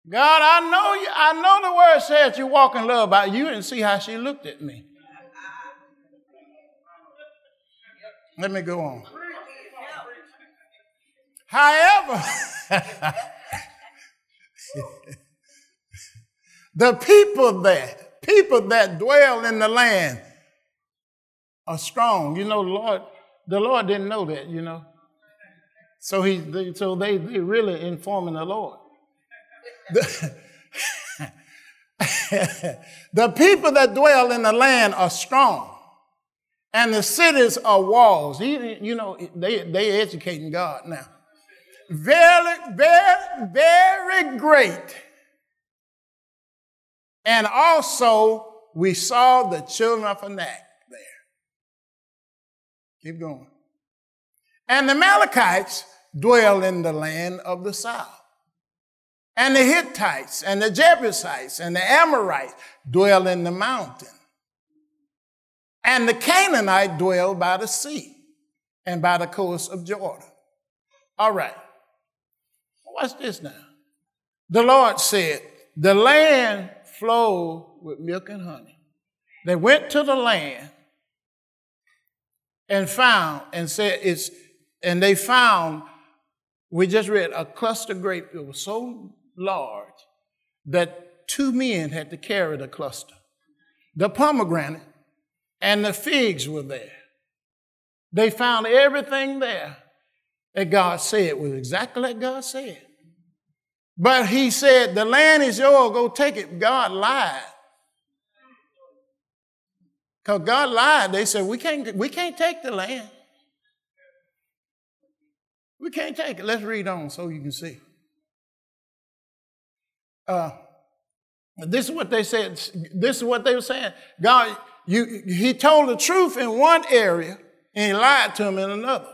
God, I know the word says you walk in love, but you didn't see how she looked at me. Let me go on. However, the people that dwell in the land are strong. You know, the Lord didn't know that, you know. So they really informing the Lord. The people that dwell in the land are strong, and the cities are walls. You know, they educating God now. Very, very, very great. And also, we saw the children of Anak there. Keep going. And the Amalekites dwell in the land of the south. And the Hittites and the Jebusites and the Amorites dwell in the mountain. And the Canaanites dwell by the sea and by the coast of Jordan. All right. Watch this now. The Lord said, the land flowed with milk and honey. They went to the land and they found, we just read, a cluster grape that was so large that 2 men had to carry the cluster. The pomegranate and the figs were there. They found everything there that God said was exactly like God said. But he said, the land is yours, go take it. God lied. Because God lied. They said, we can't take the land. We can't take it. Let's read on so you can see. This is what they said. This is what they were saying. God, he told the truth in one area and he lied to them in another.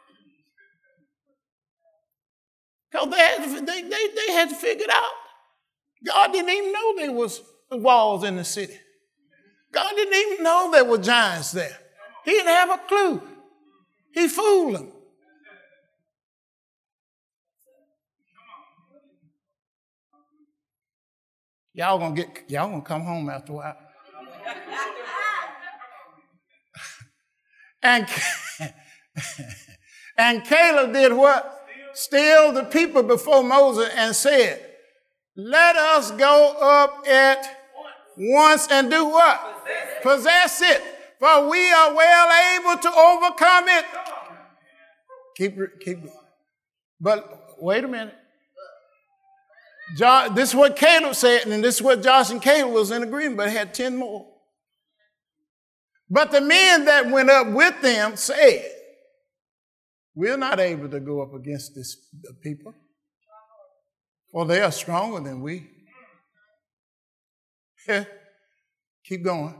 Because they had to figure it out. God didn't even know there was walls in the city. God didn't even know there were giants there. He didn't have a clue. He fooled them. Y'all gonna come home after a while. And Caleb did what? Still the people before Moses and said, let us go up at once and do what? Possess it. For we are well able to overcome it. Keep going. But wait a minute. This is what Caleb said, and this is what Josh and Caleb was in agreement, but had 10 more. But the men that went up with them said, we're not able to go up against this people, for they are stronger than we. Yeah. Keep going.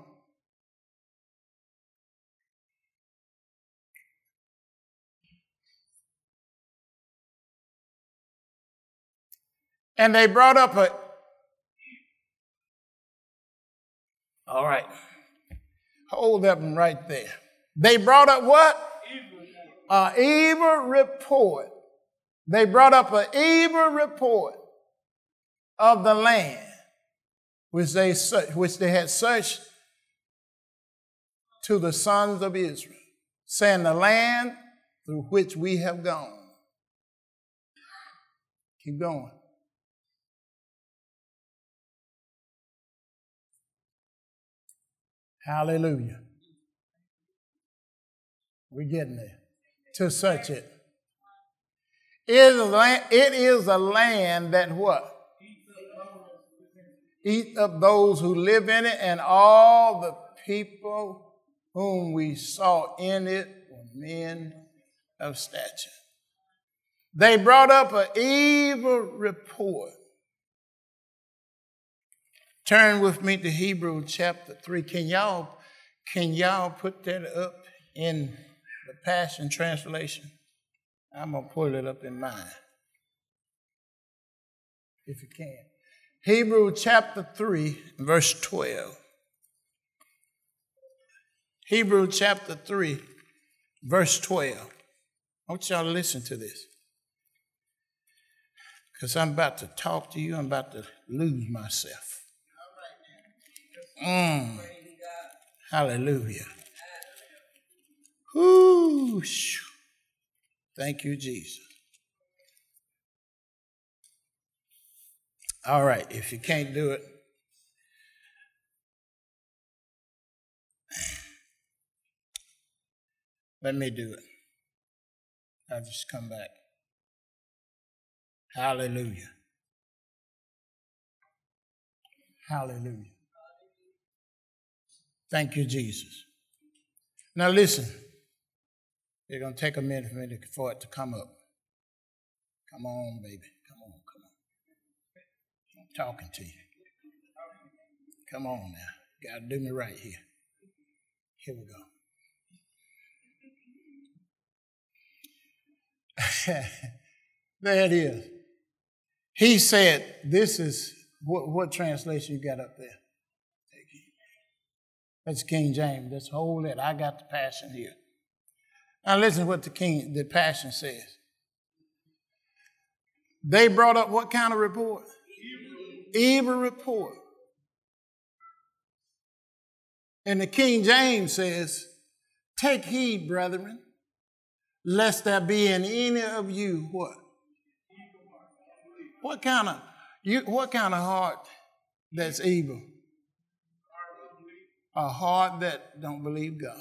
And they brought up all right. Hold that one right there. They brought up what? An evil report. They brought up an evil report of the land which they had searched to the sons of Israel, saying, the land through which we have gone. Keep going. Hallelujah. We're getting there. To search it. It is a land that what? Eat up those who live in it, and all the people whom we saw in it were men of stature. They brought up an evil report. Turn with me to Hebrews chapter 3. Can y'all put that up in the Passion Translation? I'm going to pull it up in mine, if you can. Hebrews chapter 3, verse 12. Hebrews chapter 3, verse 12. I want y'all to listen to this. Because I'm about to talk to you. I'm about to lose myself. Hallelujah. Ooh, thank you, Jesus. All right, if you can't do it, let me do it. I'll just come back. Hallelujah. Hallelujah. Thank you, Jesus. Now listen. It's going to take a minute for it to come up. Come on, baby. Come on. I'm talking to you. Come on now. You got to do me right here. Here we go. There it is. He said, this is, what translation you got up there? That's King James. That's hold it. I got the Passion here. Now listen to what the Passion says. They brought up what kind of report? Evil report. And the King James says, take heed, brethren, lest there be in any of you what? What kind of heart that's evil? A heart that don't believe God.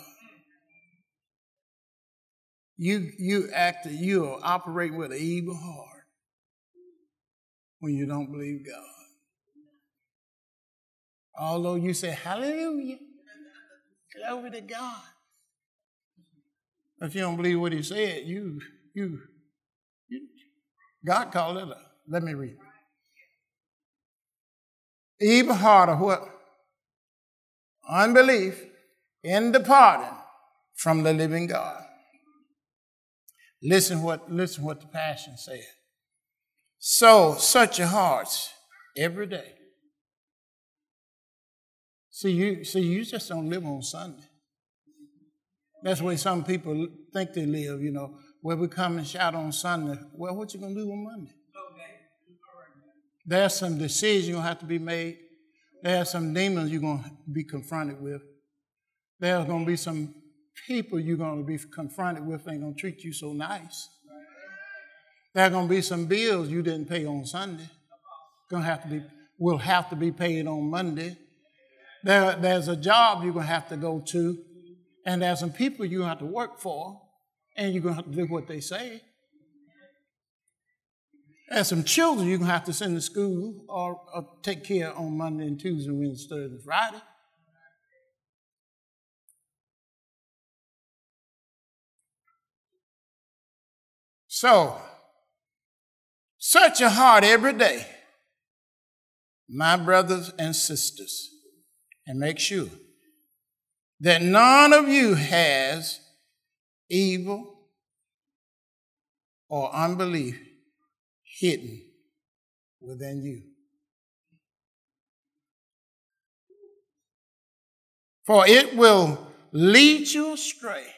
You are operating with an evil heart when you don't believe God. Although you say hallelujah, glory to God. If you don't believe what he said, God called it let me read. Evil heart of what? Unbelief in departing from the living God. Listen what the Passion said. So search your hearts every day. See, you just don't live on Sunday. That's the way some people think they live, where we come and shout on Sunday. Well, what you going to do on Monday? There's some decisions going to have to be made. There's some demons you're going to be confronted with. There's going to be some people you're going to be confronted with ain't going to treat you so nice. There's going to be some bills you didn't pay on Sunday. Will have to be paid on Monday. There's a job you're going to have to go to, and there's some people you have to work for, and you're going to have to do what they say. There's some children you're going to have to send to school or take care of on Monday and Tuesday, Wednesday, Thursday, Friday. So, search your heart every day, my brothers and sisters, and make sure that none of you has evil or unbelief hidden within you. For it will lead you astray